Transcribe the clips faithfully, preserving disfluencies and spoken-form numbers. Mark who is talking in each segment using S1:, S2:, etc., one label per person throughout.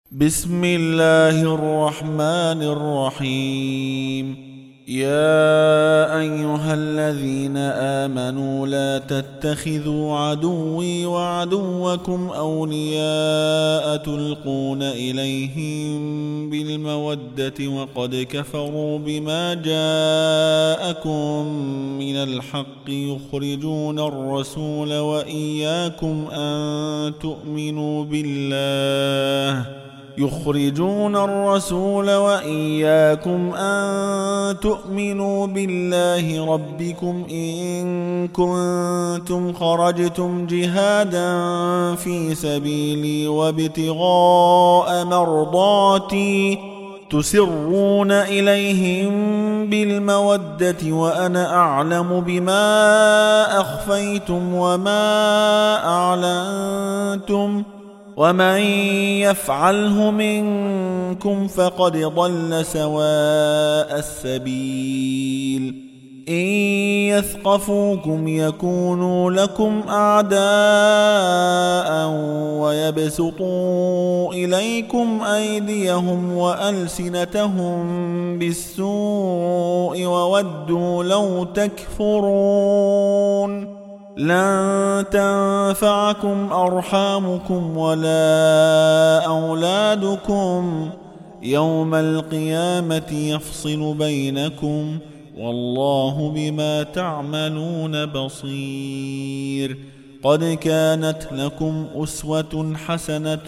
S1: بسم الله الرحمن الرحيم. يا أيها الذين آمنوا لا تتخذوا عدوي وعدوكم أولياء تلقون إليهم بالمودة وقد كفروا بما جاءكم من الحق يخرجون الرسول وإياكم أن تؤمنوا بالله يخرجون الرسول وإياكم أن تؤمنوا بالله ربكم إن كنتم خرجتم جهادا في سبيلي وابتغاء مرضاتي تسرون إليهم بالمودة وأنا أعلم بما أخفيتم وما أعلنتم ومن يفعله منكم فقد ضل سواء السبيل. إن يثقفوكم يكونوا لكم أعداء ويبسطوا إليكم أيديهم وألسنتهم بالسوء وودوا لو تكفرون. لن تنفعكم أرحامكم ولا أولادكم يوم القيامة يفصل بينكم والله بما تعملون بصير. قد كانت لكم أسوة حسنة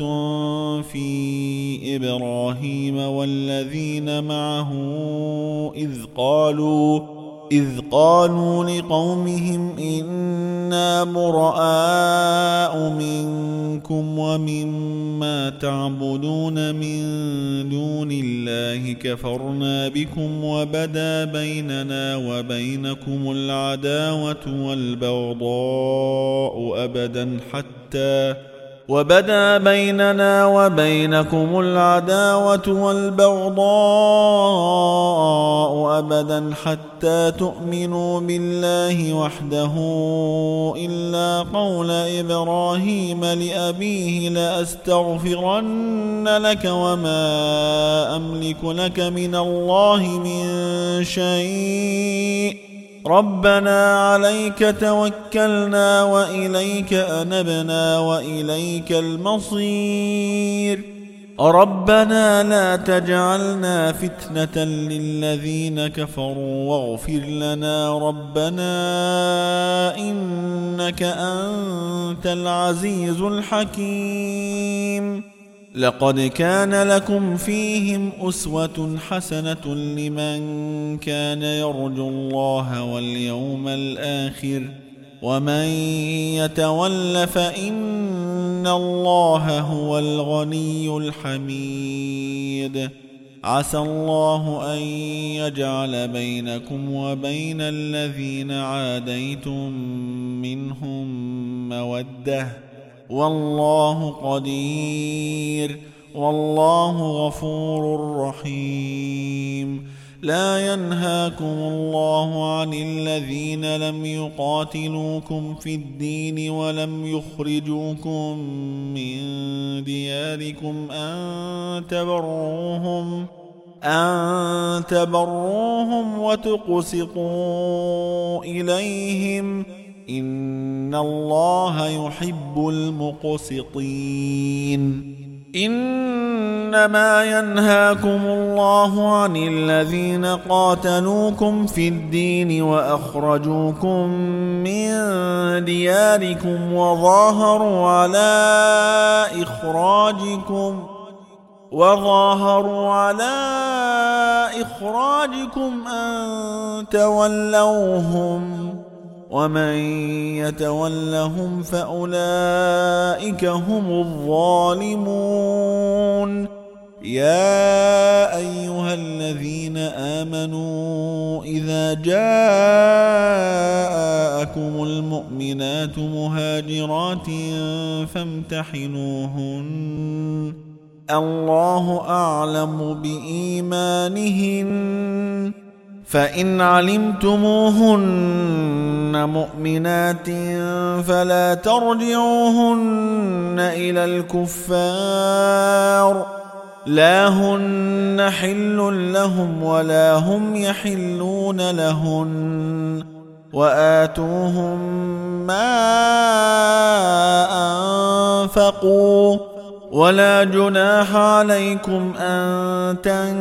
S1: في إبراهيم والذين معه إذ قالوا إذ قالوا لقومهم إنا براء منكم ومما تعبدون من دون الله كفرنا بكم وبدا بيننا وبينكم العداوة والبغضاء أبدا حتى وبدا بيننا وبينكم العداوة والبغضاء أبدا حتى تؤمنوا بالله وحده إلا قول إبراهيم لأبيه لأستغفرن لك وما أملك لك من الله من شيء ربنا عليك توكلنا وإليك أنبنا وإليك المصير. ربنا لا تجعلنا فتنة للذين كفروا واغفر لنا ربنا إنك أنت العزيز الحكيم. لقد كان لكم فيهم أسوة حسنة لمن كان يرجو الله واليوم الآخر ومن يتول فإن الله هو الغني الحميد. عسى الله أن يجعل بينكم وبين الذين عاديتم منهم مودة والله قدير والله غفور رحيم. لا ينهاكم الله عن الذين لم يقاتلوكم في الدين ولم يخرجوكم من دياركم أن تبروهم أن تبروهم وتقسطوا إليهم إن الله يحب المقسطين. إنما ينهاكم الله عن الذين قاتلوكم في الدين وأخرجوكم من دياركم وظاهروا على إخراجكم وظاهروا على إخراجكم أن تولوهم ومن يتولهم فأولئك هم الظالمون. يا أيها الذين آمنوا إذا جاءكم المؤمنات مهاجرات فامتحنوهن الله أعلم بإيمانهن فإن علمتموهن مؤمنات فلا ترجعوهن إلى الكفار لا هن حل لهم ولا هم يحلون لهن وآتوهم ما أنفقوا ولا جناح عليكم أن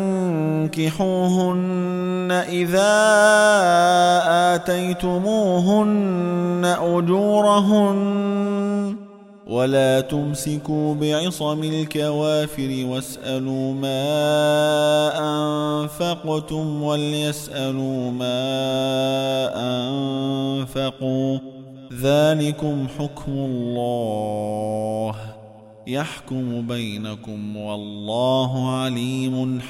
S1: تنكحوهن إذا آتيتموهن أجورهن ولا تمسكوا بعصم الكوافر واسألوا ما أنفقتم وليسألوا ما أنفقوا ذلكم حكم الله يحكم بينكم والله عليم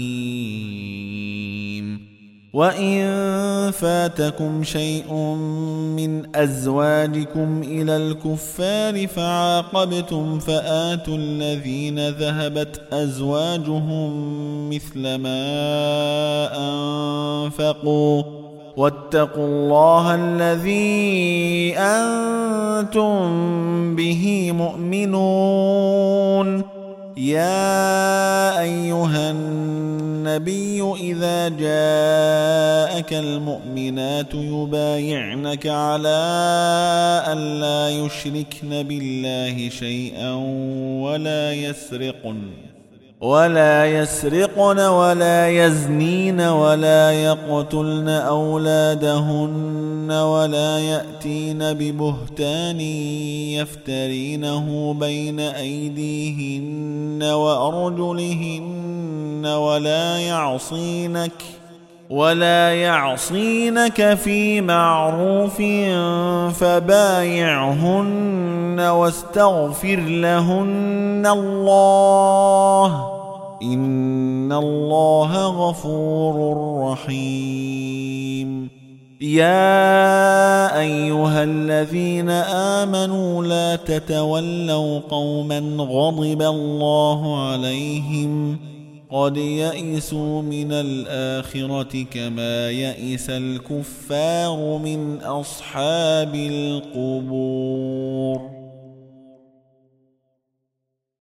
S1: حكيم. وإن فاتكم شيء من أزواجكم إلى الكفار فعاقبتم فآتوا الذين ذهبت أزواجهم مثل ما أنفقوا واتقوا الله الذي أنتم به مؤمنون. يا أيها النبي إذا جاءك المؤمنات يبايعنك على أن لا يشركن بالله شيئا ولا يسرقن ولا يسرقن ولا يزنين ولا يقتلن أولادهن ولا يأتين ببهتان يفترينه بين أيديهن وأرجلهن ولا يعصينك ولا يعصينك في معروف فبايعهن واستغفر لهن الله إن الله غفور رحيم. يا أيها الذين آمنوا لا تتولوا قوما غضب الله عليهم قد يئسوا من الآخرة كما يئس الكفار من أصحاب القبور.